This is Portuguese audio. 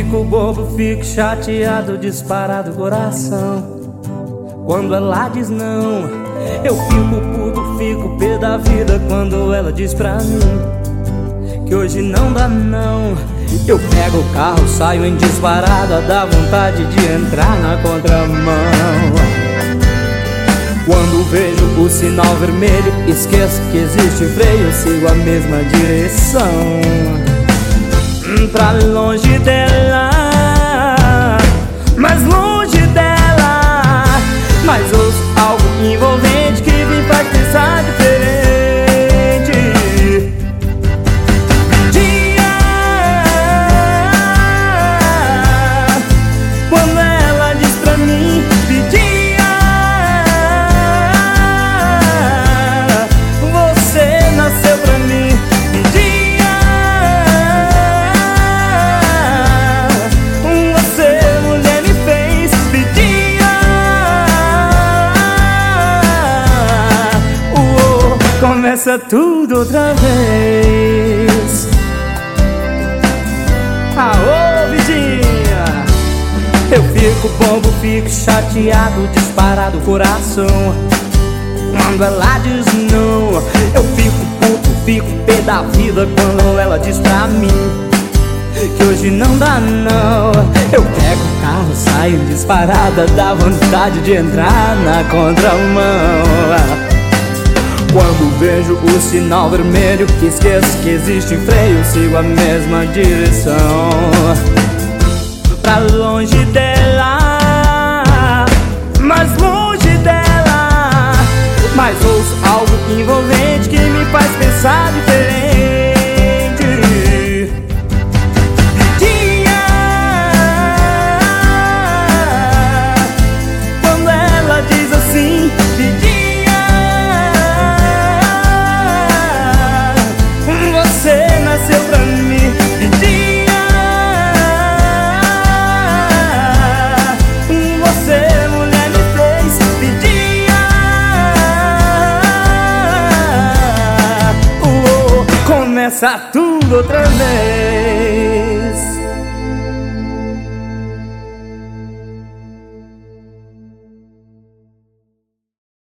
fico bobo, fico chateado, disparado o coração quando ela diz não. Eu fico puto, fico pé da vida quando ela diz pra mim que hoje não dá não. Eu pego o carro, saio em disparada, dá vontade de entrar na contramão. Quando vejo o sinal vermelho, esqueço que existe freio, sigo a mesma direção. Pra longe dela, mais longe dela, mas ouço algo envolvente que me faz pensar diferente. Dia, quando ela diz pra mim, pedia, você nasceu pra mim. Pedia, você mulher me fez. Pedia, começa tudo outra vez. Aô, vidinha! Eu fico bobo, fico chateado, disparado o coração quando ela diz não. Eu fico puto, fico pé da vida quando ela diz pra mim que hoje não dá não. Eu pego o carro, saio disparada, dá vontade de entrar na contramão. Quando vejo o sinal vermelho, esqueço que existe freio, sigo a mesma direção. Pra longe dela, mais longe dela, mas ouço algo envolvente que me faz pensar diferente. Dia, quando ela diz assim, você nasceu pra mim. Pedia, você mulher me fez. Pedia, começa tudo outra vez.